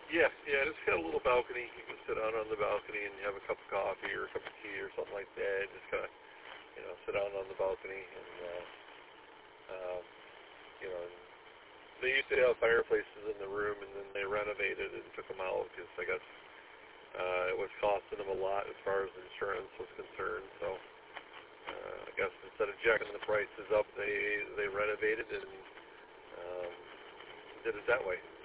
Yeah, yeah, it's got a little balcony. You can sit out on the balcony and have a cup of coffee or a cup of tea or something like that. Just kind of, sit out on the balcony and, um, and they used to have fireplaces in the room, and then they renovated and took them out because I guess it was costing them a lot as far as insurance was concerned. So I guess instead of jacking the prices up, they renovated and did it that way.